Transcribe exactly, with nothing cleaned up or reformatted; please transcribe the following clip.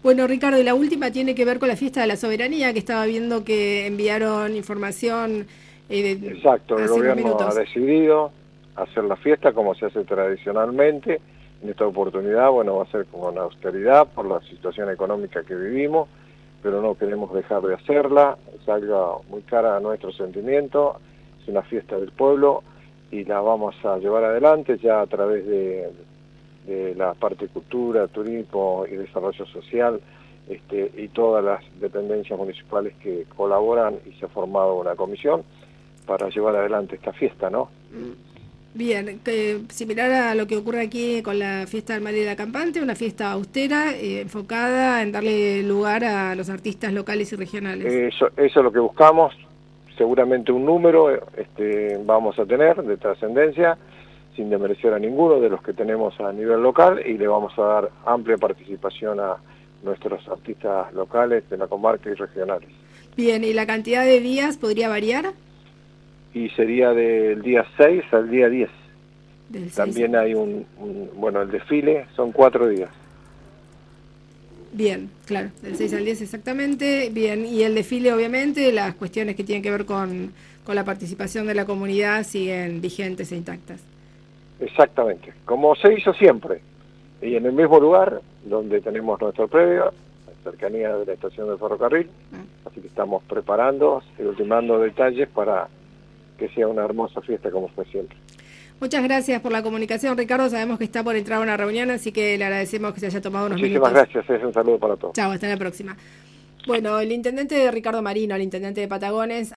Bueno, Ricardo, y la última tiene que ver con la fiesta de la soberanía, que estaba viendo que enviaron información eh, Exacto, el hace unos gobierno ha minutos. decidido hacer la fiesta como se hace tradicionalmente. En esta oportunidad, bueno, va a ser con austeridad por la situación económica que vivimos, pero no queremos dejar de hacerla. Es algo muy cara a nuestro sentimiento, es una fiesta del pueblo y la vamos a llevar adelante ya a través de, de la parte de cultura, turismo y desarrollo social, este, y todas las dependencias municipales que colaboran, y se ha formado una comisión para llevar adelante esta fiesta, ¿no? Bien, que, similar a lo que ocurre aquí con la fiesta del Mar y la Campante, una fiesta austera, eh, enfocada en darle lugar a los artistas locales y regionales. Eso, eso es lo que buscamos. Seguramente un número este, vamos a tener de trascendencia, sin desmerecer a ninguno de los que tenemos a nivel local, y le vamos a dar amplia participación a nuestros artistas locales de la comarca y regionales. Bien, ¿y la cantidad de días podría variar? Y sería del día seis al día diez. Del seis al También diez. hay un, un, bueno, el desfile son cuatro días. Bien, claro, del seis al diez exactamente. Bien, y el desfile, obviamente, las cuestiones que tienen que ver con, con la participación de la comunidad siguen vigentes e intactas. Exactamente, como se hizo siempre, y en el mismo lugar donde tenemos nuestro predio, en cercanía de la estación del ferrocarril, Ah. así que estamos preparando y ultimando detalles para que sea una hermosa fiesta como fue siempre. Muchas gracias por la comunicación, Ricardo. Sabemos que está por entrar a una reunión, así que le agradecemos que se haya tomado unos Muchísimas minutos. gracias, es un saludo para todos. Chao, hasta la próxima. Bueno, el intendente Ricardo Marino, el intendente de Patagones,